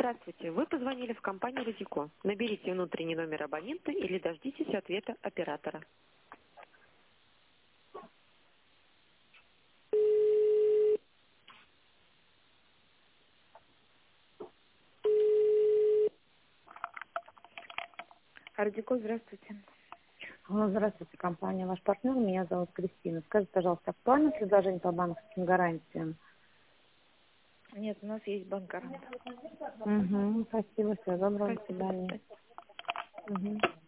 Здравствуйте. Вы позвонили в компанию «Рызико». Наберите внутренний номер абонента или дождитесь ответа оператора. Рызико, здравствуйте. Здравствуйте, компания «Ваш партнер». Меня зовут Кристина. Скажите, пожалуйста, актуально предложение по банковским гарантиям? Нет, у нас есть банк-гарант. Спасибо, всего доброго, до Спасибо. свидания. Мгм.